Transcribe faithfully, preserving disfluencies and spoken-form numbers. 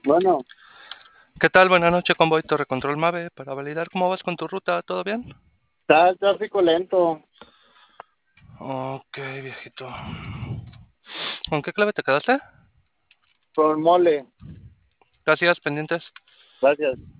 Bueno, ¿Qué tal? Buenas noches, Convoy Torre Control Mave. Para validar cómo vas con tu ruta, ¿todo bien? está el tráfico lento Ok, viejito. ¿Con qué clave te quedaste? con mole. Gracias, pendientes. Gracias.